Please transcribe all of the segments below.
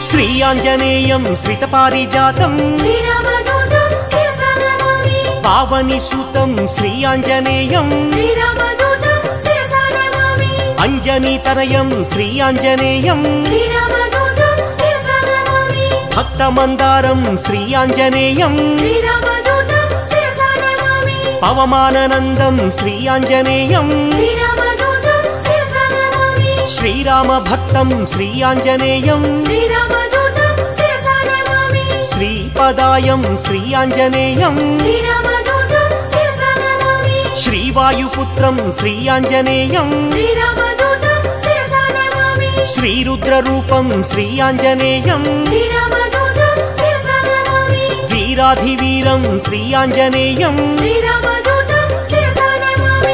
శ్రీ ఆంజనేయం శ్రితపారిజాతం శ్రీరామదూతం శిరసా నమామి పావని సూతం శ్రీ ఆంజనేయం శ్రీరామదూతం శిరసా నమామి అంజనీతనయం శ్రీ ఆంజనేయం శ్రీరామదూతం శిరసా నమామి భక్తమందారం శ్రీ ఆంజనేయం శ్రీరామదూతం శిరసా నమామి పవమాననందం శ్రీ ఆంజనేయం శ్రీరామదూతం శిరసా నమామి శ్రీరామ భక్తం శ్రీ ఆంజనేయం శ్రీరామదూతం శిరసా నమామి శ్రీపదాయం శ్రీ ఆంజనేయం శ్రీరామదూతం శిరసా నమామి శ్రీవాయుపుత్రం శ్రీ ఆంజనేయం శ్రీరామదూతం శిరసా నమామి శ్రీరుద్రరూపం శ్రీ ఆంజనేయం శ్రీరామదూతం శిరసా నమామి వీరాధివీరం శ్రీ ఆంజనేయం శ్రీరామదూతం శిరసా నమామి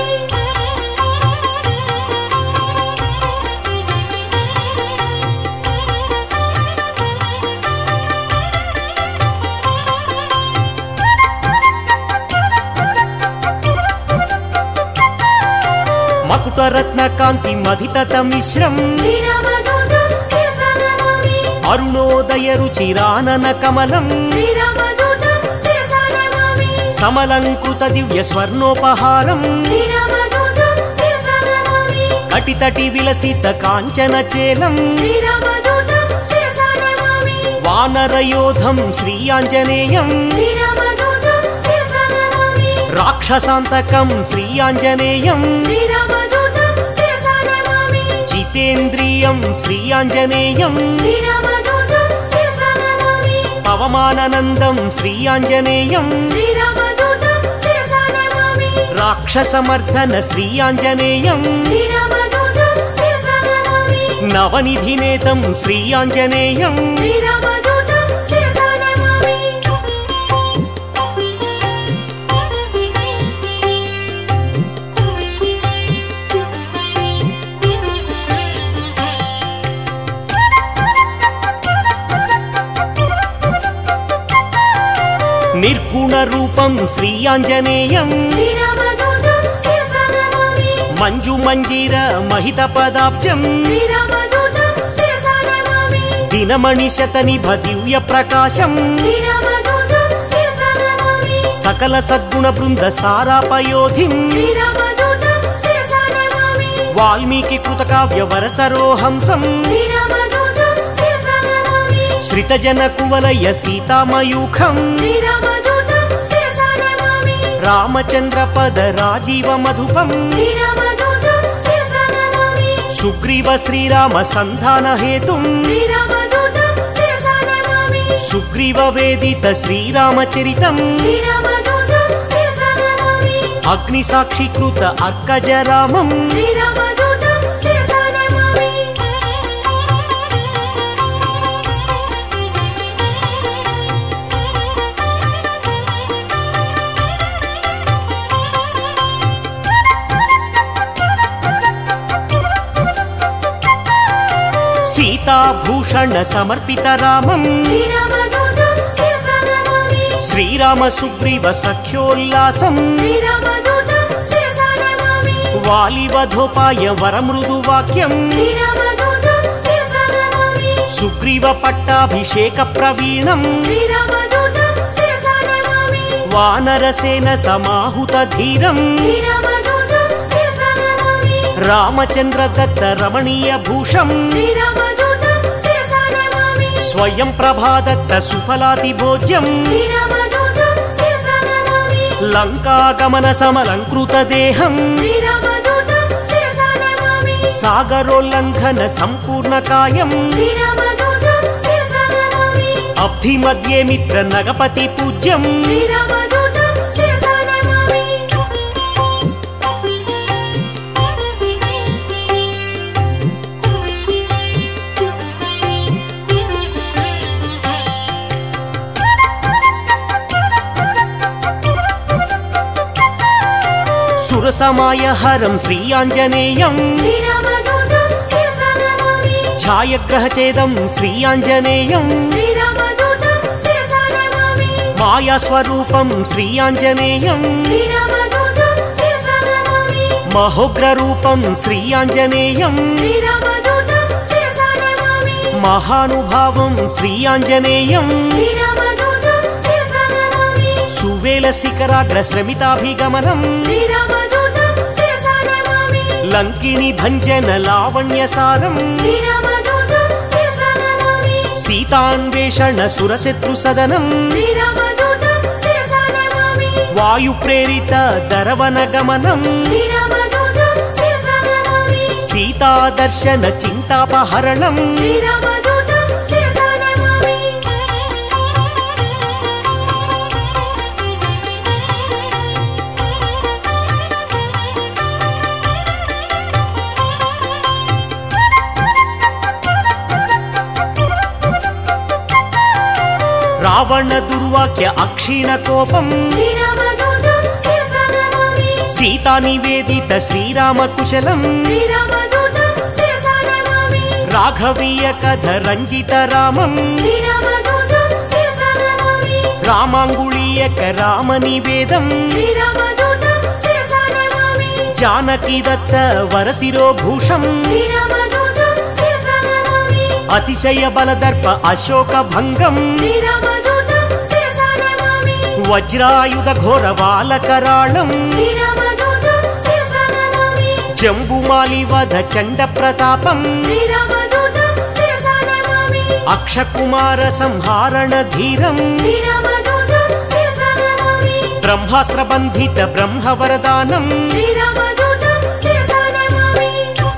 మకుటరత్నకాంతి మధితమిశ్రం శ్రీరామదూతం శిరసా నమామి అరుణోదయ రుచిరానన కమలం శ్రీరామదూతం శిరసా నమామి సమలంకృత దివ్య స్వర్ణోపహారం శ్రీరామదూతం శిరసా నమామి కటితటి విలసిత కాంచన చేలం శ్రీరామదూతం శిరసా నమామి వానరయోధం శ్రీ ఆంజనేయం శ్రీరామదూతం శిరసా నమామి రాక్షసాంతకం శ్రీ ఆంజనేయం శ్రీరామదూతం శిరసా నమామి జితేంద్రియం శ్రీ ఆంజనేయం శ్రీరామదూతం శిరసా నమామి పవమాననందం శ్రీ ఆంజనేయం శ్రీరామదూతం శిరసా నమామి రాక్షసమర్దన శ్రీ ఆంజనేయం శ్రీరామదూతం శిరసా నమామి నవనిధినేతం శ్రీ ఆంజనేయం శ్రీరామదూతం శిరసా నమామి నిర్గుణ రూపం శ్రీ ఆంజనేయం శ్రీరామదూతం శిరసా నమామి మంజు మంజీర మహిత పదాబ్జం శ్రీరామదూతం శిరసా నమామి దినమణి శతనిభ దివ్య ప్రకాశం శ్రీరామదూతం శిరసా నమామి సకల సద్గుణ బృంద సారాపయోధిం శ్రీరామదూతం శిరసా నమామి వాల్మీకి కృతకావ్య వరసరోహంసం శ్రీరామదూతం శిరసా నమామి శ్రితజన కువలయ సీతామయూఖం శ్రీరామదూతం శిరసా నమామి రామచంద్ర పద రాజీవ మధుపం శ్రీరామదూతం శిరసా నమామి సుగ్రీవ శ్రీరామ సంధాన హేతుం శ్రీరామదూతం శిరసా నమామి సుగ్రీవ వేదిత శ్రీరామచరితం శ్రీరామదూతం శిరసా నమామి అగ్ని సాక్షీకృత అక్కజరామం శ్రీరామదూతం శిరసా నమామి సీతాభూషణ సమర్పిత రామం శ్రీరామదూతం శిరసా నమామి శ్రీరామ సుగ్రీవ సఖ్యోల్లాసం శ్రీరామదూతం శిరసా నమామి వాలివధోపాయ వరమృదు వాక్యం శ్రీరామదూతం శిరసా నమామి సుగ్రీవ పట్టాభిషేక ప్రవీణం శ్రీరామదూతం శిరసా నమామి వానరసేన సమాహుత ధీరం శ్రీరామదూతం శిరసా నమామి రామచంద్ర దత్త రమణీయ భూషం శ్రీరామదూతం శిరసా నమామి స్వయం ప్రభాదత్త సుఫలాతి భోజ్యం శ్రీరామదూతం శిరసా నమామి లంకాగమన సమలంకృత దేహం శ్రీరామదూతం శిరసా నమామి సాగరోల్లంఘన సంపూర్ణ కాయం శ్రీరామదూతం శిరసా నమామి అబ్ధి మధ్యే మిత్ర నగపతి పూజ్యం శ్రీరామదూతం శిరసా నమామి సురసమాయ హరం శ్రీ ఆంజనేయం శ్రీరామదూతం శిరసా నమామి ఛాయగ్రహచేదం శ్రీ ఆంజనేయం శ్రీరామదూతం శిరసా నమామి మాయాస్వరూపం శ్రీ ఆంజనేయం శ్రీరామదూతం శిరసా నమామి మహోగ్రరూపం శ్రీ ఆంజనేయం శ్రీరామదూతం శిరసా నమామి మహానుభావం శ్రీ ఆంజనేయం శ్రీరామదూతం శిరసా నమామి సువేల శిఖరాగ్ర శ్రమితాభిగమనం శ్రీరామదూతం శిరసా నమామి లంకిణి భంజన లావణ్యసారం శ్రీరామదూతం శిరసా నమామి సీతాన్వేషణ సురశత్రు సదనం శ్రీరామదూతం శిరసా నమామి వాయు ప్రేరిత దరవన గమనం శ్రీరామదూతం శిరసా నమామి సీతాదర్శన చింతాపహరణం శ్రీరామదూతం శిరసా నమామి రావణ దుర్వాక్య అక్షీణ కోపం శ్రీరామదూతం శిరసా నమామి సీతా నివేదిత శ్రీరామ కుశలం శ్రీరామదూతం శిరసా నమామి రాఘవీయ కథ రంజిత రామం శ్రీరామదూతం శిరసా నమామి రామాంగుళీయక రామ నివేదం శ్రీరామదూతం శిరసా నమామి జానకి దత్త వరశిరోభూషం శ్రీరామదూతం శిరసా నమామి అతిశయ బలదర్ప అశోక భంగం శ్రీరామదూతం శిరసా నమామి వజ్రాయుధ ఘోర బాలకరాళం శ్రీరామదూతం శిరసా నమామి జంబుమాలి వధ చండ ప్రతాపం శ్రీరామదూతం శిరసా నమామి అక్షకుమార సంహారణ ధీరం శ్రీరామదూతం శిరసా నమామి బ్రహ్మాస్త్ర బంధిత బ్రహ్మవరదానం శ్రీరామదూతం శిరసా నమామి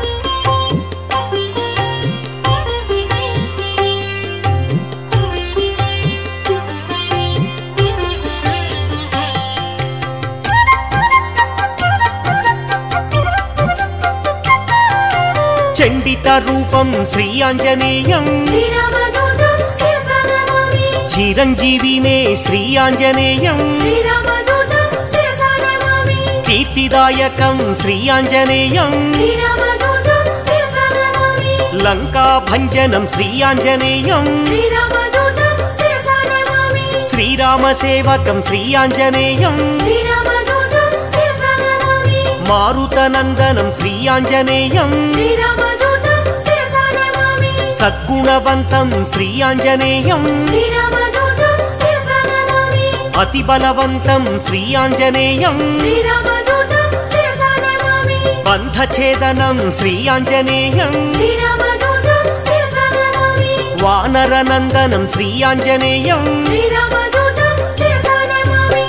చండిత రూపం శ్రీ ఆంజనేయం శ్రీరామదూతం శిరసా నమామి చిరంజీవినే శ్రీ ఆంజనేయం శ్రీరామదూతం శిరసా నమామి కీర్తిదాయకం శ్రీ ఆంజనేయం శ్రీరామదూతం శిరసా నమామి లంకా భంజనం శ్రీ ఆంజనేయం శ్రీరామదూతం శిరసా నమామి శ్రీరామ సేవకం శ్రీ ఆంజనేయం శ్రీరామదూతం శిరసా నమామి మారుతనందనం శ్రీ ఆంజనేయం శ్రీరామదూతం శిరసా నమామి సద్గుణవంతం శ్రీ ఆంజనేయం శ్రీరామదూతం శిరసా నమామి అతి బలవంతం శ్రీ ఆంజనేయం శ్రీరామదూతం శిరసా నమామి బంధఛేదనం శ్రీ ఆంజనేయం శ్రీరామదూతం శిరసా నమామి వానరనందనం శ్రీ ఆంజనేయం శ్రీరామదూతం శిరసా నమామి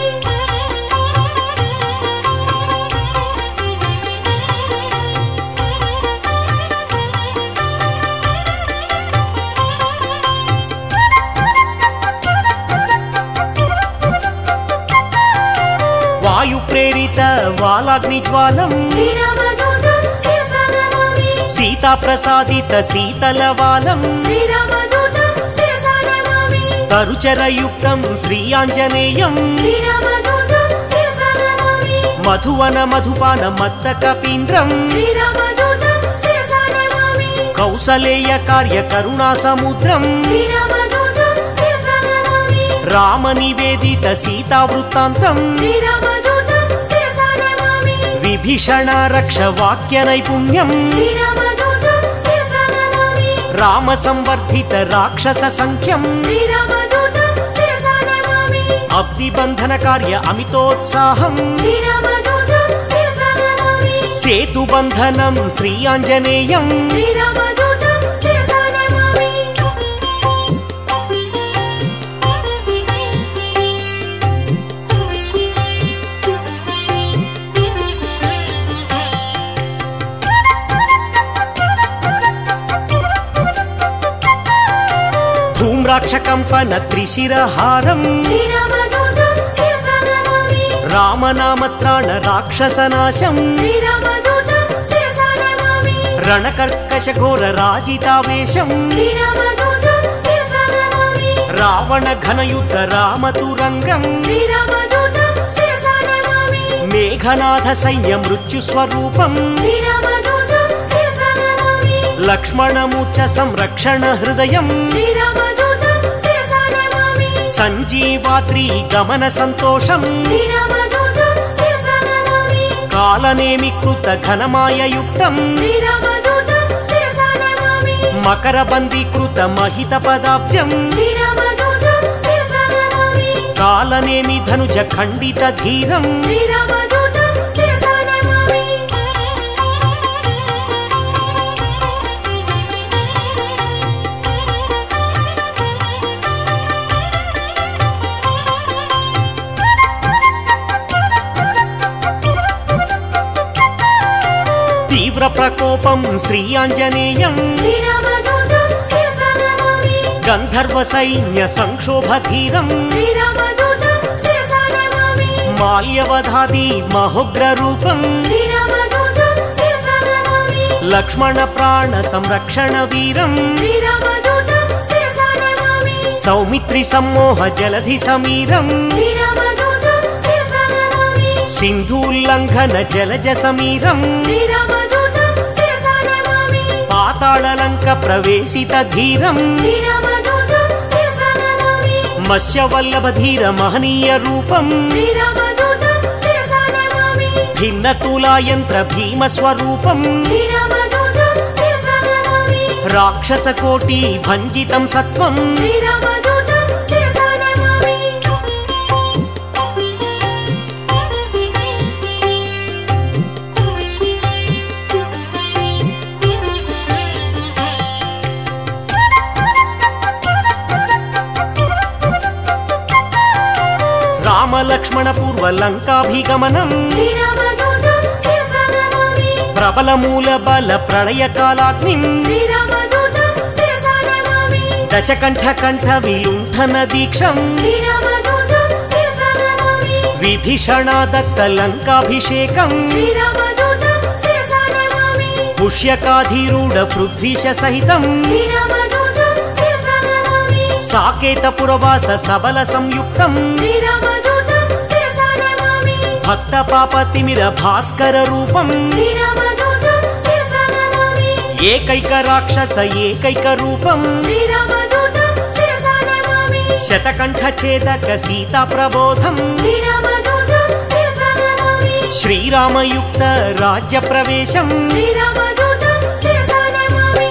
వాయు ప్రేరిత వాలాగ్నిజ్వాలం శ్రీరామదూతం శిరసా నమామి సీతా ప్రసాదిత శీతలవాలం శ్రీరామదూతం శిరసా నమామి తరుచరయుక్తం శ్రీ ఆంజనేయం శ్రీరామదూతం శిరసా నమామి మధువన మధుపాన మత్త కపీంద్రం శ్రీరామదూతం శిరసా నమామి కౌసలేయ కార్య కరుణా సముద్రం శ్రీరామదూతం శిరసా నమామి రామ నివేదిత సీతా వృత్తాంతం శ్రీరామదూతం శిరసా నమామి విభీషణ రక్ష వాక్య నైపుణ్యం శ్రీరామదూతం శిరసా నమామి రామ సంవర్ధిత రాక్షస సంఖ్యం శ్రీరామదూతం శిరసా నమామి అబ్ది బంధన కార్య అమితోత్సాహం శ్రీరామదూతం శిరసా నమామి సేతు బంధనం శ్రీ ఆంజనేయం శ్రీరామదూతం శిరసా నమామి ధూమ్రాక్ష కంపన త్రిశిరహారం శ్రీరామదూతం శిరసా నమామి రామనామత్రాణ రాక్షసనాశం శ్రీరామదూతం శిరసా నమామి రణకర్కశ ఘోర రాజితావేశం శ్రీరామదూతం శిరసా నమామి రావణ ఘనయుద్ధ రామతురంగం శ్రీరామదూతం శిరసా నమామి మేఘనాథ సైన్య మృత్యు స్వరూపం శ్రీరామదూతం శిరసా నమామి లక్ష్మణమూర్ఛ సంరక్షణ హృదయం శ్రీరామదూతం శిరసా నమామి సంజీవాద్రి గమన సంతోషం శ్రీరామదూతం శిరసా నమామి కాలనేమి కృత ఘనమాయయుక్తం శ్రీరామదూతం శిరసా నమామి మకరబందీకృత మహిత పదాబ్జం శ్రీరామదూతం శిరసా నమామి కాలనేమి ధనుజ ఖండిత ధీరం శ్రీరామదూతం శిరసా నమామి తీవ్ర ప్రకోపం శ్రీ ఆంజనేయం శ్రీరామదూతం శిరసా నమామి గంధర్వ సైన్య సంక్షోభధీరం శ్రీరామదూతం శిరసా నమామి మాల్యవధాది మహోగ్ర రూపం శ్రీరామదూతం శిరసా నమామి లక్ష్మణ ప్రాణ సంరక్షణ వీరం శ్రీరామదూతం శిరసా నమామి సౌమిత్రి సమ్మోహ జలధి సమీరం శ్రీరామదూతం శిరసా నమామి సింధూల్లంఘన జలజ సమీరం శ్రీరామదూతం శిరసా నమామి పాతాళలంక ప్రవేశిత ధీరం శ్రీరామదూతం శిరసా నమామి మత్స్యవల్లభ ధీర మహనీయ రూపం శ్రీరామదూతం శిరసా నమామి భిన్న తులాయంత్ర భీమ స్వరూపం శ్రీరామదూతం శిరసా నమామి రాక్షస కోటి భంజితం సత్వం శ్రీరామదూతం శిరసా నమామి రామ లక్ష్మణ పూర్వ లంకాభిగమనం శ్రీరామదూతం శిరసా నమామి ప్రబల మూల బల ప్రళయ కాలాగ్నిం శ్రీరామదూతం శిరసా నమామి దశకంఠ కంఠ విలుంఠన దీక్షం శ్రీరామదూతం శిరసా నమామి విభీషణ దత్త లంకాభిషేకం శ్రీరామదూతం శిరసా నమామి పుష్యకాధీరూఢ పృథ్వీశ సహితం శ్రీరామదూతం శిరసా నమామి సాకేత పురవాస సబల సంయుక్తం శ్రీరామదూతం శిరసా నమామి భక్త పాప తిమిర భాస్కర రూపం శ్రీరామదూతం శిరసా నమామి ఏకైక రాక్షస ఏకైక రూపం శ్రీరామదూతం శిరసా నమామి శతకంఠ ఛేదక సీతా ప్రబోధం శ్రీరామదూతం శిరసా నమామి శ్రీరామయుక్త రాజ్య ప్రవేశం శ్రీరామదూతం శిరసా నమామి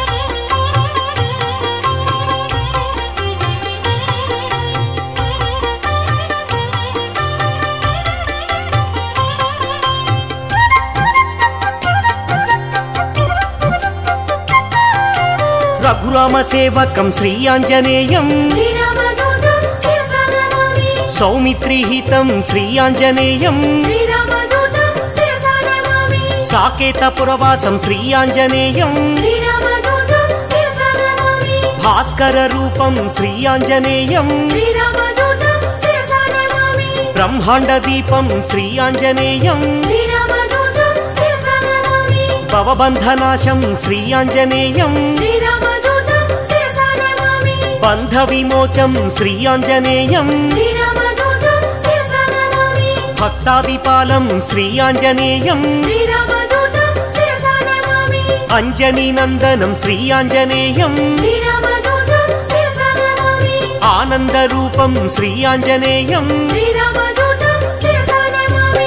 రఘురామ సేవకం శ్రీ ఆంజనేయం శ్రీరామదూతం శిరసా నమామి సౌమిత్రిహితం శ్రీ ఆంజనేయం శ్రీరామదూతం శిరసా నమామి సాకేత పురవాసం శ్రీ ఆంజనేయం శ్రీరామదూతం శిరసా నమామి భాస్కర రూపం శ్రీ ఆంజనేయం శ్రీరామదూతం శిరసా నమామి బ్రహ్మాండ దీపం శ్రీ ఆంజనేయం శ్రీరామదూతం శిరసా నమామి భవబంధనాశం శ్రీ ఆంజనేయం శ్రీరామదూతం శిరసా నమామి బంధ విమోచం శ్రీ ఆంజనేయం శ్రీరామదూతం శిరసా నమామి భక్తాదిపాలం శ్రీ ఆంజనేయం శ్రీరామదూతం శిరసా నమామి అంజనీ నందనం శ్రీ ఆంజనేయం శ్రీరామదూతం శిరసా నమామి ఆనంద రూపం శ్రీ ఆంజనేయం శ్రీరామదూతం శిరసా నమామి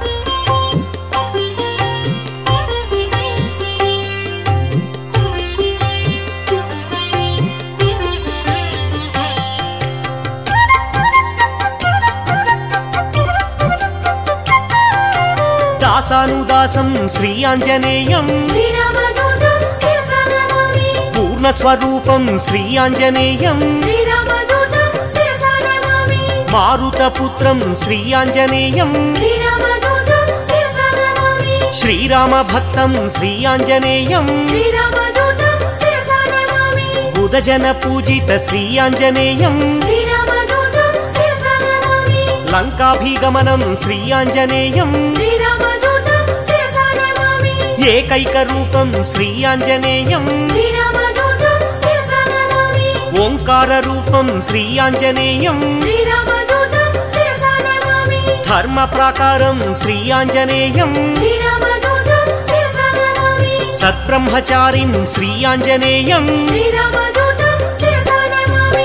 దాసానుదాసం శ్రీ ఆంజనేయం శ్రీరామదూతం శిరసా నమామి పూర్ణస్వరూపం శ్రీ ఆంజనేయం శ్రీరామదూతం శిరసా నమామి మారుతపుత్రం శ్రీ ఆంజనేయం శ్రీరామదూతం శిరసా నమామి శ్రీరామ భక్తం శ్రీ ఆంజనేయం శ్రీరామదూతం శిరసా నమామి బుధజన పూజిత శ్రీ ఆంజనేయం శ్రీరామదూతం శిరసా నమామి లంకాభిగమనం శ్రీ ఆంజనేయం శ్రీరామదూతం శిరసా నమామి ఏకైక రూపం శ్రీ ఆంజనేయం శ్రీరామదూతం శిరసా నమామి ఓంకార రూపం శ్రీ ఆంజనేయం శ్రీరామదూతం శిరసా నమామి ధర్మ ప్రాకారం శ్రీ ఆంజనేయం శ్రీరామదూతం శిరసా నమామి సద్బ్రహ్మచారిం శ్రీ ఆంజనేయం శ్రీరామదూతం శిరసా నమామి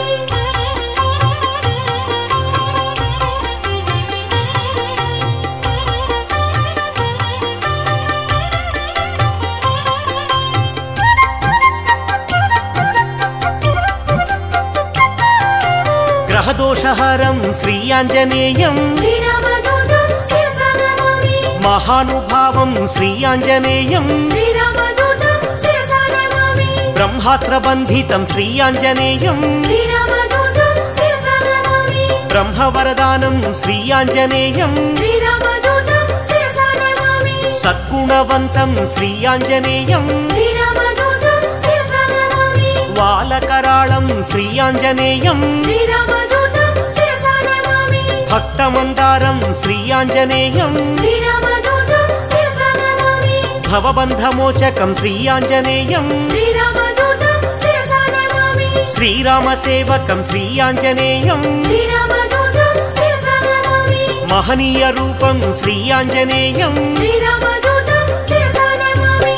గ్రహదోషహరం శ్రీ ఆంజనేయం శ్రీరామదూతం శిరసా నమామి మహానుభావం శ్రీ ఆంజనేయం శ్రీరామదూతం శిరసా నమామి బ్రహ్మాస్త్రబంధితం శ్రీ ఆంజనేయం శ్రీరామదూతం శిరసా నమామి బ్రహ్మవరదానం శ్రీ ఆంజనేయం శ్రీరామదూతం శిరసా నమామి సద్గుణవంతం శ్రీ ఆంజనేయం శ్రీరామదూతం శిరసా నమామి వాలకరాళం శ్రీ ఆంజనేయం శ్రీరామదూతం శిరసా నమామి భక్తమందారం శ్రీ ఆంజనేయం శ్రీరామదూతం శిరసా నమామి భవబంధమోచకం శ్రీ ఆంజనేయం శ్రీరామదూతం శిరసా నమామి శ్రీరామసేవకం శ్రీ ఆంజనేయం శ్రీరామదూతం శిరసా నమామి మహనీయ రూపం శ్రీ ఆంజనేయం శ్రీరామదూతం శిరసా నమామి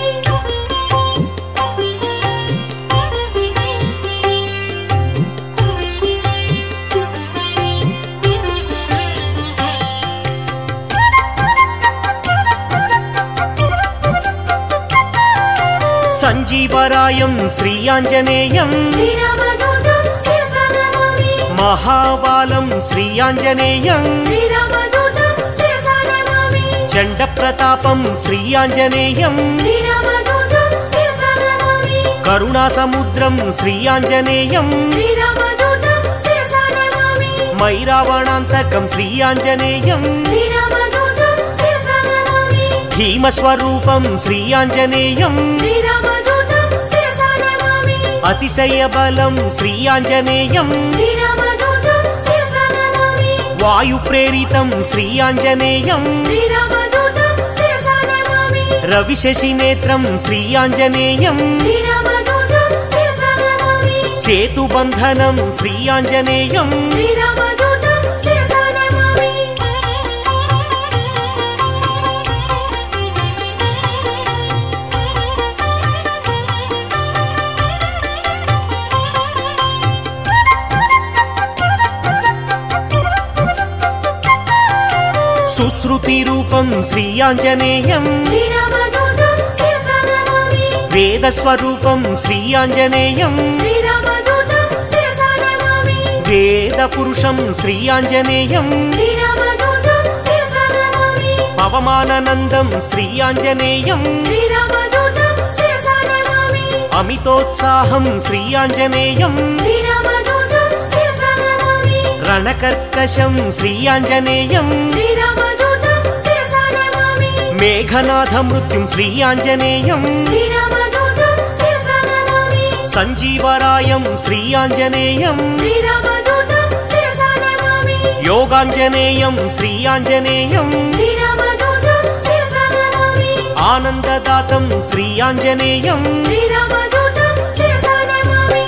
సంజీవరాయం శ్రీ ఆంజనేయం శ్రీరామదూతం శిరసా నమామి మహాబాలం శ్రీ ఆంజనేయం శ్రీరామదూతం శిరసా నమామి చండ ప్రతాపం శ్రీ ఆంజనేయం శ్రీరామదూతం శిరసా నమామి కరుణాసముద్రం శ్రీ ఆంజనేయం శ్రీరామదూతం శిరసా నమామి మైరావణాంతకం శ్రీ ఆంజనేయం శ్రీరామదూతం శిరసా నమామి భీమస్వరూపం శ్రీ ఆంజనేయం శ్రీరామదూతం శిరసా నమామి అతిశయ బలం శ్రీ ఆంజనేయం శ్రీరామదూతం శిరసా నమామి వాయు ప్రేరితం శ్రీ ఆంజనేయం శ్రీరామదూతం శిరసా నమామి రవిశశి నేత్రం శ్రీ ఆంజనేయం శ్రీరామదూతం శిరసా నమామి సేతుబంధనం శ్రీ ఆంజనేయం శ్రీరామదూతం శిరసా నమామి సుశ్రుతి రూపం శ్రీ ఆంజనేయం శ్రీరామదూతం శిరసా నమామి వేదస్వరూపం శ్రీ ఆంజనేయం శ్రీరామదూతం శిరసా నమామి వేద పురుషం శ్రీ ఆంజనేయం శ్రీరామదూతం శిరసా నమామి పవమానందం శ్రీ ఆంజనేయం శ్రీరామదూతం శిరసా నమామి అమితోత్సాహం శ్రీ ఆంజనేయం శ్రీరామదూతం శిరసా నమామి రణకర్కశం శ్రీ ఆంజనేయం శ్రీరామదూతం శిరసా నమామి మేఘనాథ మృత్యుం శ్రీ ఆంజనేయం శ్రీరామదూతం శిరసా నమామి సంజీవరాయం శ్రీ ఆంజనేయం శ్రీరామదూతం శిరసా నమామి యోగాంజనేయం శ్రీ ఆంజనేయం శ్రీరామదూతం శిరసా నమామి ఆనందదాతం శ్రీ ఆంజనేయం శ్రీరామదూతం శిరసా నమామి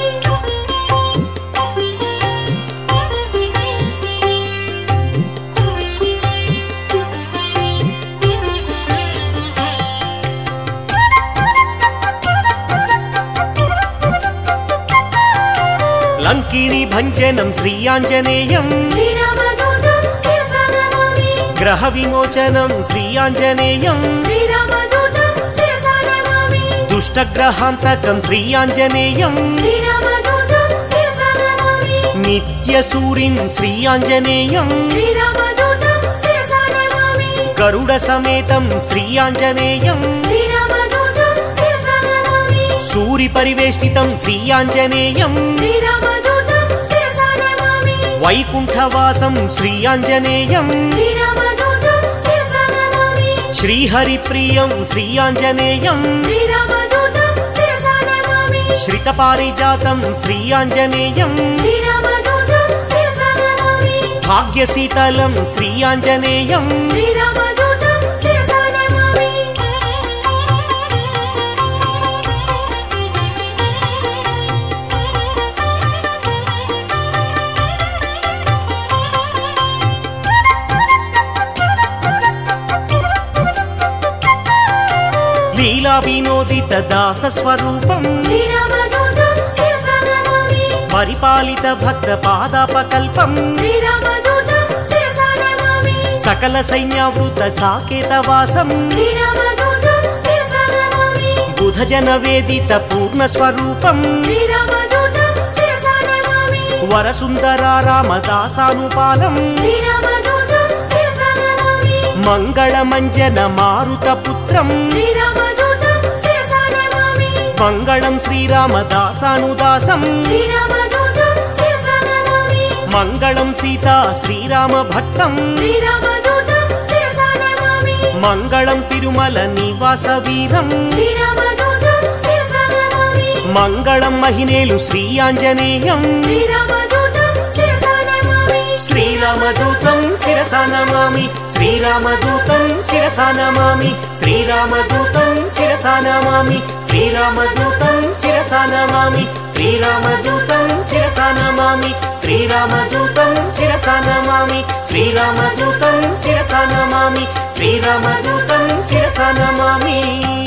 లంకిణి భంజనం శ్రీ ఆంజనేయం శ్రీరామదూతం శిరసా నమామి గ్రహ విమోచనం శ్రీ ఆంజనేయం శ్రీరామదూతం శిరసా నమామి దుష్టగ్రహాంతకం శ్రీ ఆంజనేయం శ్రీరామదూతం శిరసా నమామి నిత్యసూరిం శ్రీ ఆంజనేయం శ్రీరామదూతం శిరసా నమామి గరుడ సమేతం శ్రీ ఆంజనేయం శ్రీరామదూతం శిరసా నమామి సూరి పరివేష్టితం శ్రీ ఆంజనేయం శ్రీరామదూతం శిరసా నమామి వైకుంఠవాసం శ్రీ ఆంజనేయం శ్రీరామదూతం శిరసా నమామి శ్రీహరిప్రియం శ్రీ ఆంజనేయం శ్రీరామదూతం శిరసా నమామి శ్రితపారిజాతం శ్రీ ఆంజనేయం శ్రీరామదూతం శిరసా నమామి భాగ్యశీతలం శ్రీ ఆంజనేయం శ్రీరామదూతం శిరసా నమామి లీలా వినోదిత దాస స్వరూపం శ్రీరామదూతం శిరసా నమామి పరిపాలిత భక్త పాదాపకల్పం శ్రీరామదూతం శిరసా నమామి సకల సైన్యావృత సాకేతవాసం శ్రీరామదూతం శిరసా నమామి బుధజన వేదిత పూర్ణ స్వరూపం శ్రీరామదూతం శిరసా నమామి వరసుందరా రామదాసానుపాలం శ్రీరామదూతం శిరసా నమామి మంగళమంజన మారుతపుత్రం శ్రీరామదూతం శిరసా నమామి మంగళం శ్రీరామదాసానుదాసం శ్రీరామదూతం శిరసా నమామి మంగళం సీతా శ్రీరామ భక్తం శ్రీరామదూతం శిరసా నమామి మంగళం తిరుమల నివాస వీరం శ్రీరామదూతం శిరసా నమామి మంగళం మహినేలు శ్రీ ఆంజనేయం శ్రీరామదూతం శిరసా నమామి శ్రీరామదూతం శిరసా నమామి శ్రీరామదూతం శిరసా నమామి శ్రీరామదూతం శిరసా నమామి శ్రీరామదూతం శిరసా నమామి శ్రీరామదూతం శిరసా నమామి శ్రీరామదూతం శిరసా నమామి శ్రీరామదూతం శిరసా నమామి శ్రీరామదూతం శిరసా నమామి